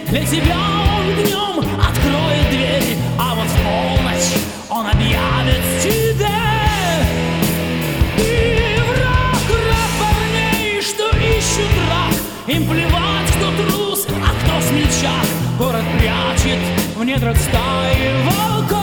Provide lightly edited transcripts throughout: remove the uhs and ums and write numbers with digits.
Для тебя он днем откроет дверь, а вот в полночь он объявит тебе. Ты враг парней, что ищут рак. Им плевать, кто трус, а кто смельчак. Город прячет в недрах стаи волков.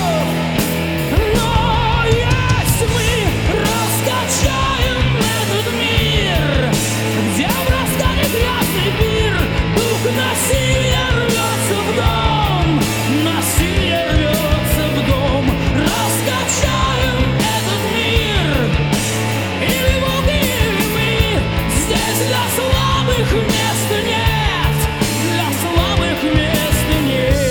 Но если мы раскачаем этот мир, где в разгаре грязный пир, дух насилия рвется в дом, насилие рвется в дом. Раскачаем этот мир, или волки, или мы. Здесь для слабых места нет, для слабых места нет.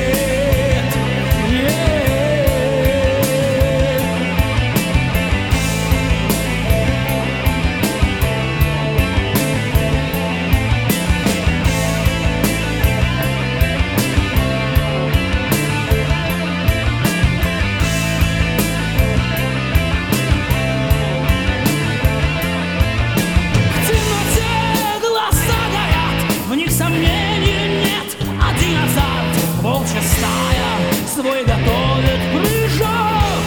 Свой готовит прыжок.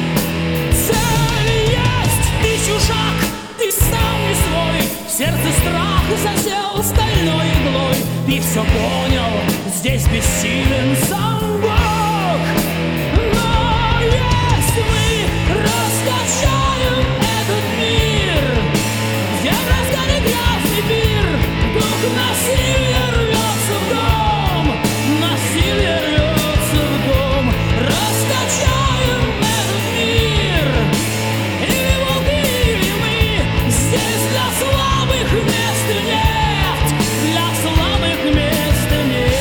Цель есть, ты чужак, ты сам не свой. В сердце страх засел стальной иглой. Ты все понял, здесь бессилен сам Бог. Но если мы раскачаем этот мир, где в разгаре грязный пир, дух насилия рвется в дом, насилие рвется. Раскачаем этот мир, или волки, или мы. Здесь для слабых места нет, для слабых места нет.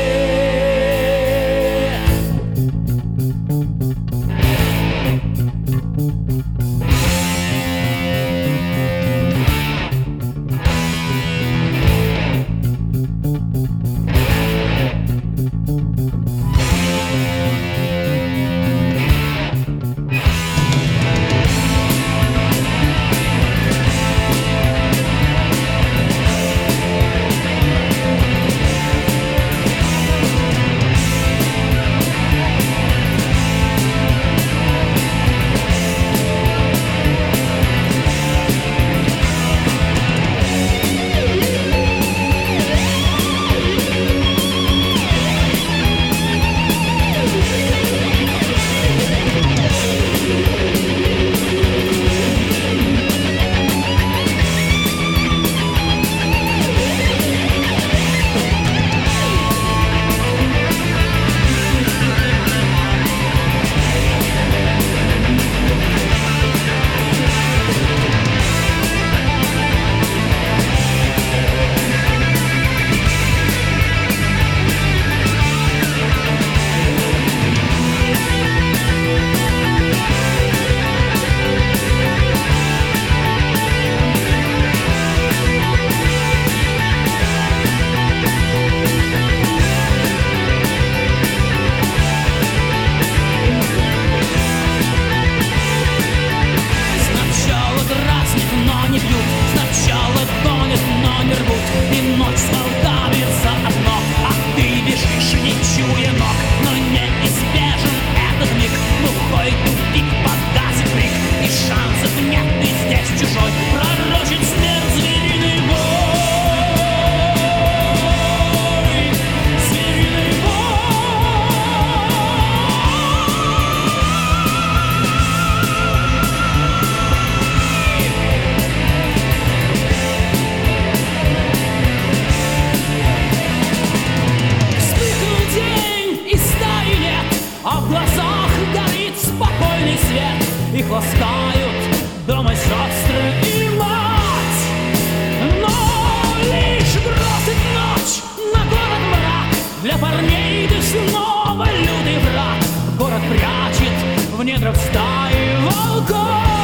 Сначала гонят, но не рвут, и ночь с волками заодно. А ты бежишь, не чуя ног, но неизбежен этот миг. Глухой тупик, погасит крик, и шансов нет, ты здесь чужой. Пророчит смерть звериный бой, звериный а в глазах горит спокойный свет. Их ласкают дома сестры и мать. Но лишь бросит ночь на город мрак. Для парней ты снова лютый враг. Город прячет в недрах стаи волков.